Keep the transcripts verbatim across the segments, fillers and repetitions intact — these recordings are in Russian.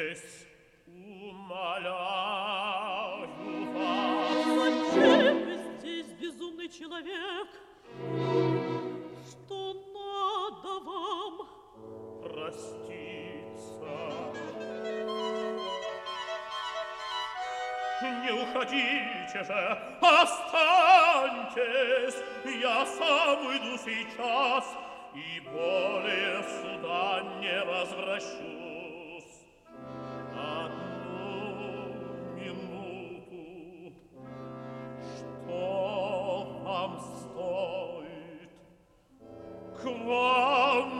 здесь, умоляю вас. Зачем вы здесь, безумный человек? Что надо вам? Проститься. Не уходите же, останьтесь, я сам уйду сейчас и более сюда не возвращусь. Одну минуту, что вам стоит? К вам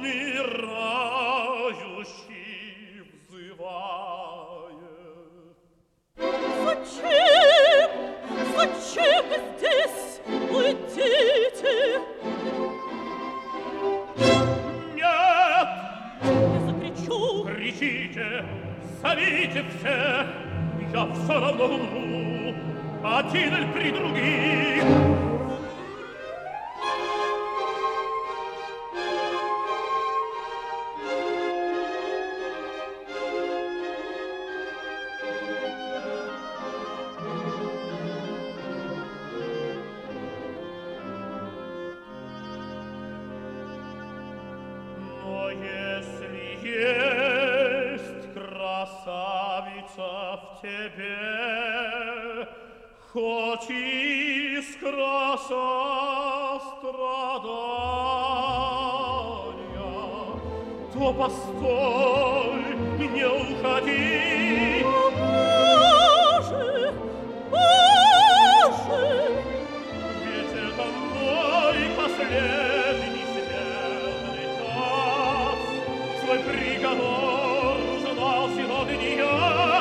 умирающий взывает. Зачем? Зачем вы здесь? Уйдите! Нет! Я закричу! Кричите! Зовите всех! Я все равно умру! Один или при других! В тебе хоть искра сострадания, то постой, не уходи. О, Боже! Боже! Ведь это мой последний смертный час. Свой приговор узнал сегодня я.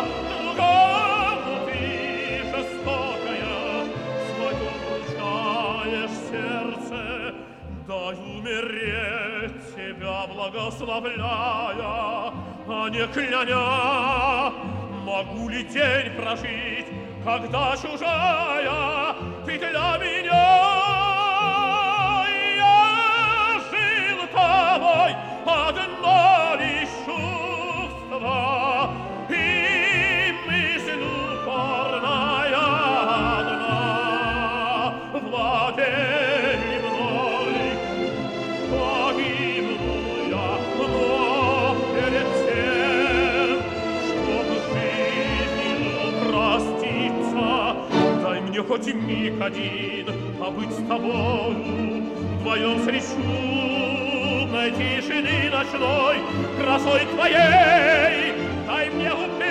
Дай умереть, тебя благословляя, а не кляня. Могу ли день прожить, когда чужая ты для меня? Я жил тобой одно лишь чувство, и мысль упорная одна владеет. Хоть миг один побыть с тобою, вдвоем средь шумной тишины ночной, красой твоей дай мне убить.